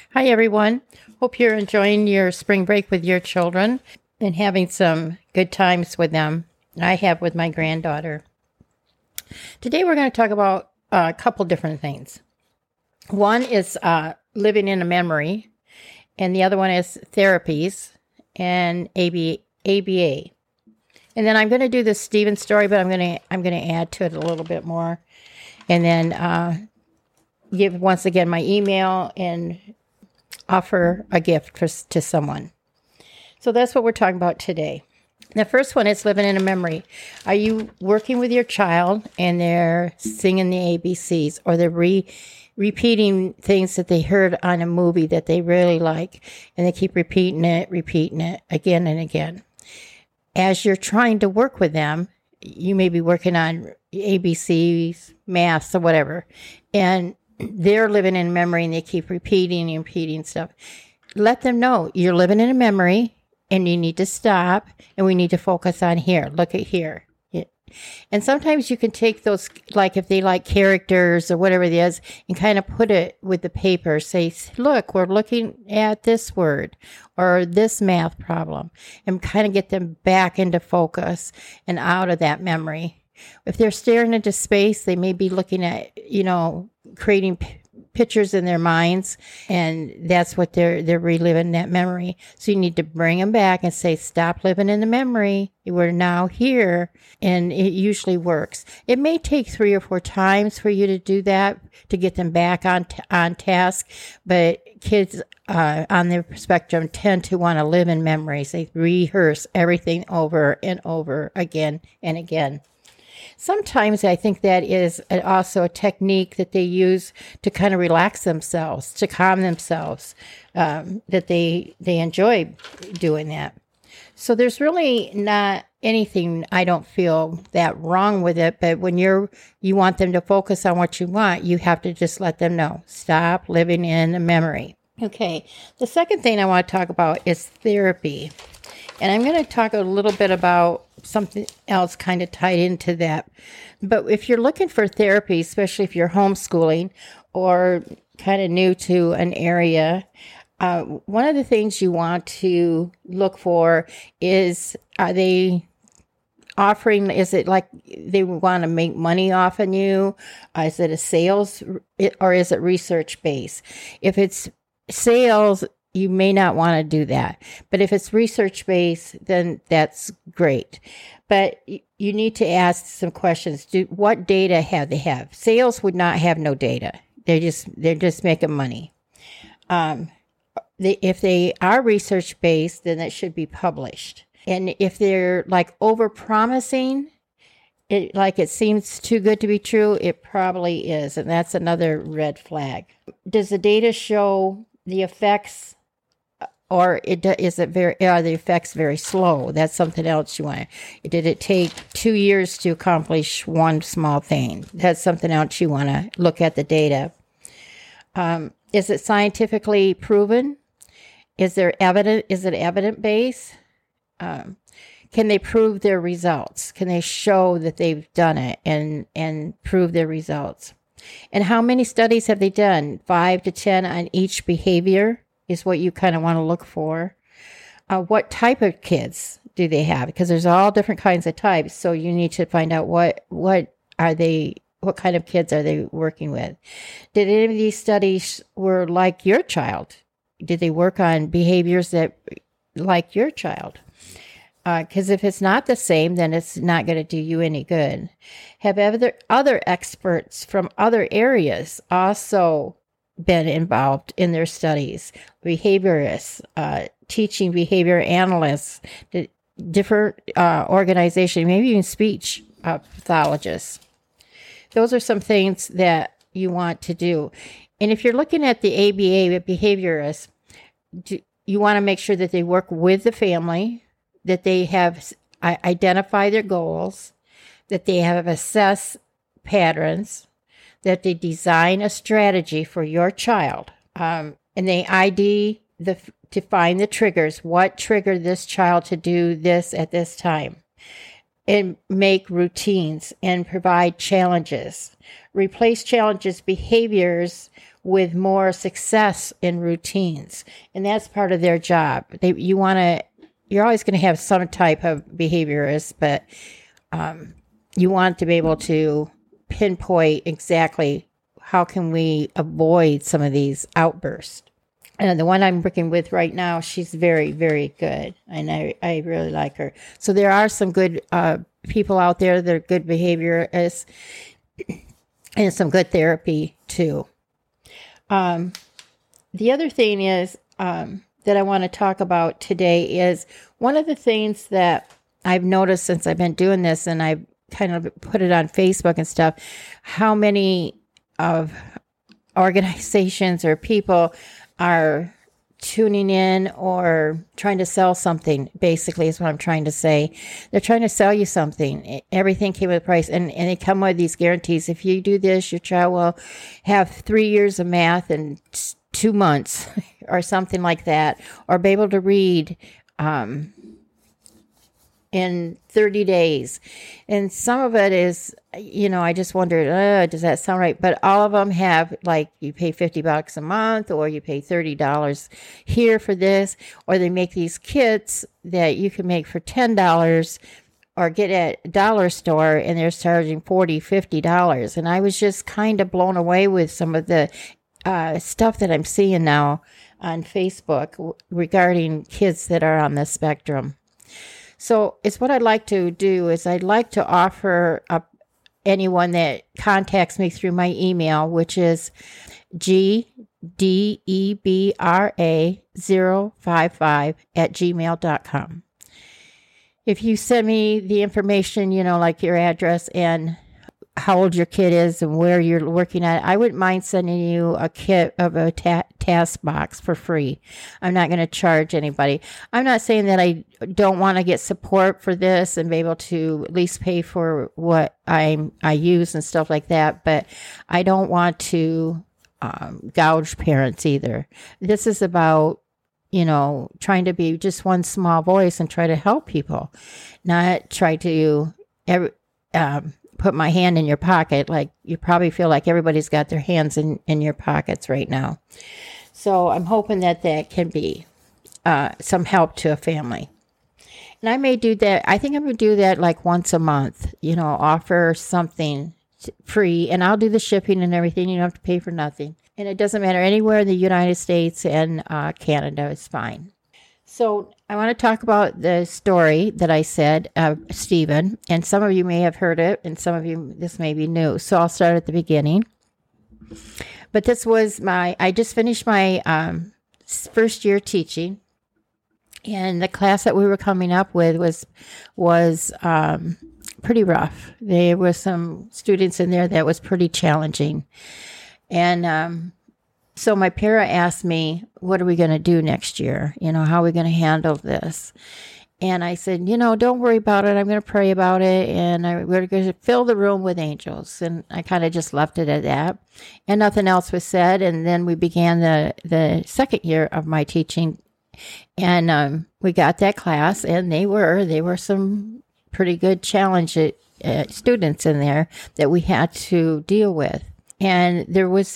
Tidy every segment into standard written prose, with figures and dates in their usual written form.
Hi, everyone. Hope you're enjoying your spring break with your children and having some good times with them. I have with my granddaughter. Today, we're going to talk about a couple different things. One is living in a memory, and the other one is therapies and ABA. And then I'm going to do the Stephen story, but I'm going to add to it a little bit more, and then give once again my email and offer a gift to someone. So that's what we're talking about today. The first one is living in a memory. Are you working with your child and they're singing the ABCs, or they're repeating things that they heard on a movie that they really like, and they keep repeating it again and again? As you're trying to work with them, you may be working on ABCs, maths, or whatever, and they're living in memory and they keep repeating stuff. Let them know you're living in a memory and you need to stop, and we need to focus on here. Look at here. And sometimes you can take those, like if they like characters or whatever it is, and kind of put it with the paper. Say, look, we're looking at this word or this math problem, and kind of get them back into focus and out of that memory. If they're staring into space, they may be looking at, creating pictures in their minds, and that's what they're reliving that memory. So you need to bring them back and say, stop living in the memory. We're now here, and it usually works. It may take 3 or 4 times for you to do that to get them back on task, but kids on the spectrum tend to want to live in memories. They rehearse everything over and over again and again. Sometimes I think that is also a technique that they use to kind of relax themselves, to calm themselves, that they enjoy doing that. So there's really not anything, I don't feel, that wrong with it, but when you want them to focus on what you want, you have to just let them know, stop living in a memory. Okay, the second thing I want to talk about is therapy. And I'm going to talk a little bit about something else kind of tied into that. But if you're looking for therapy, especially if you're homeschooling or kind of new to an area, one of the things you want to look for is, are they offering, is it like they want to make money off of you? Is it a sales, or is it research based? If it's sales, you may not want to do that. But if it's research-based, then that's great. But you need to ask some questions. What data have they have? Sales would not have no data. They're just making money. If they are research-based, then it should be published. And if they're like over-promising, like it seems too good to be true, it probably is. And that's another red flag. Does the data show the effects, or are the effects very slow? That's something else you want. Did it take 2 years to accomplish one small thing? That's something else you want to look at the data. Is it scientifically proven? Is it evidence based? Can they prove their results? Can they show that they've done it and prove their results? And how many studies have they done? 5 to 10 on each behavior is what you kind of want to look for. What type of kids do they have? Because there's all different kinds of types. So you need to find out what kind of kids are they working with? Did any of these studies were like your child? Did they work on behaviors that like your child? Because if it's not the same, then it's not going to do you any good. Have other experts from other areas also been involved in their studies? Behaviorists, teaching behavior analysts, different organizations, maybe even speech pathologists. Those are some things that you want to do. And if you're looking at the ABA behaviorists, you want to make sure that they work with the family, that they have identified their goals, that they have assessed patterns, that they design a strategy for your child, and they ID to find the triggers. What triggered this child to do this at this time? And make routines and provide challenges. Replace challenges behaviors with more success in routines. And that's part of their job. You're always going to have some type of behaviorist, but you want to be able to pinpoint exactly how can we avoid some of these outbursts. And the one I'm working with right now, she's very, very good. And I really like her. So there are some good people out there that are good behaviorists and some good therapy too. The other thing is that I want to talk about today is one of the things that I've noticed since I've been doing this, and I've kind of put it on Facebook and stuff, how many of organizations or people are tuning in or trying to sell something, basically is what I'm trying to say. They're trying to sell you something. Everything came with a price, and they come with these guarantees. If you do this, your child will have 3 years of math in 2 months or something like that, or be able to read in 30 days. And some of it is, I just wondered, does that sound right? But all of them have, like, you pay $50 a month, or you pay $30 here for this, or they make these kits that you can make for $10 or get at a dollar store, and they're charging $40, $50. And I was just kind of blown away with some of the stuff that I'm seeing now on Facebook regarding kids that are on the spectrum. So it's what I'd like to do is I'd like to offer up anyone that contacts me through my email, which is gdebra055@gmail.com. If you send me the information, like your address and how old your kid is and where you're working at, I wouldn't mind sending you a kit of a task box for free. I'm not going to charge anybody. I'm not saying that I don't want to get support for this and be able to at least pay for what I use and stuff like that, but I don't want to gouge parents either. This is about trying to be just one small voice and try to help people, not try to put my hand in your pocket. Like, you probably feel like everybody's got their hands in your pockets right now. So I'm hoping that can be some help to a family. And I may do that. I think I'm going to do that like once a month, offer something free, and I'll do the shipping and everything. You don't have to pay for nothing. And it doesn't matter, anywhere in the United States and Canada is fine. So I want to talk about the story that I said of Stephen, and some of you may have heard it, and some of you, this may be new. So I'll start at the beginning. But this was I just finished my first year teaching, and the class that we were coming up with was pretty rough. There were some students in there that was pretty challenging. And so my para asked me, what are we going to do next year? How are we going to handle this? And I said, don't worry about it. I'm going to pray about it. And we're going to fill the room with angels. And I kind of just left it at that. And nothing else was said. And then we began the second year of my teaching. And we got that class. And they were some pretty good challenge students in there that we had to deal with. And there was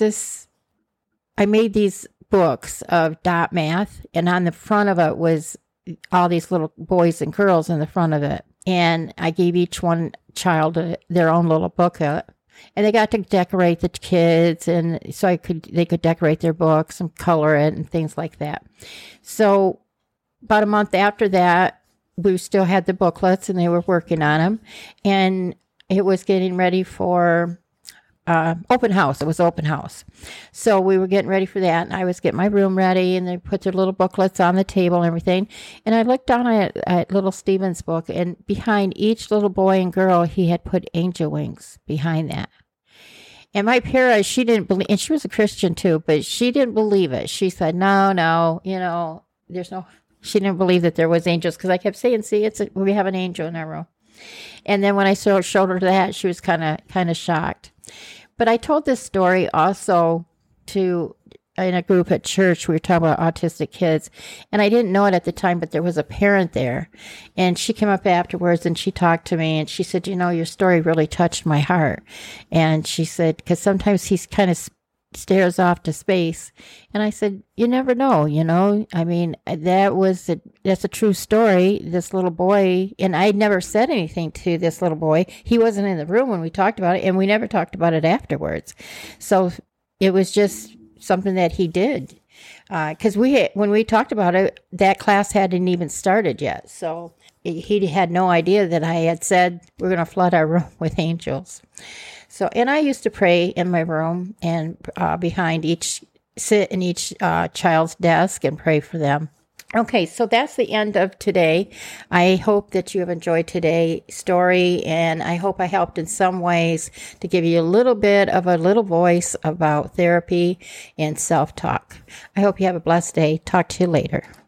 I made these books of dot math, and on the front of it was all these little boys and girls in the front of it. And I gave each one child their own little booklet, and they got to decorate the kids, and so they could decorate their books and color it and things like that. So about a month after that, we still had the booklets, and they were working on them, and it was getting ready for open house. It was open house. So we were getting ready for that, and I was getting my room ready, and they put their little booklets on the table and everything. And I looked down at little Stephen's book, and behind each little boy and girl, he had put angel wings behind that. And my para, she didn't believe, and she was a Christian too, but she didn't believe it. She said, no, she didn't believe that there was angels, because I kept saying, see, we have an angel in our room. And then when I showed her that, she was kind of shocked. But I told this story also in a group at church. We were talking about autistic kids, and I didn't know it at the time, but there was a parent there, and she came up afterwards and she talked to me, and she said, your story really touched my heart. And she said, because sometimes he's kind of stares off to space. And I said, you never know, I mean, that's a true story. This little boy, and I never said anything to this little boy. He wasn't in the room when we talked about it, and we never talked about it afterwards. So it was just something that he did. Because when we talked about it, that class hadn't even started yet. So he had no idea that I had said we're going to flood our room with angels. So, and I used to pray in my room and sit in each child's desk and pray for them. Okay, so that's the end of today. I hope that you have enjoyed today's story, and I hope I helped in some ways to give you a little bit of a little voice about therapy and self-talk. I hope you have a blessed day. Talk to you later.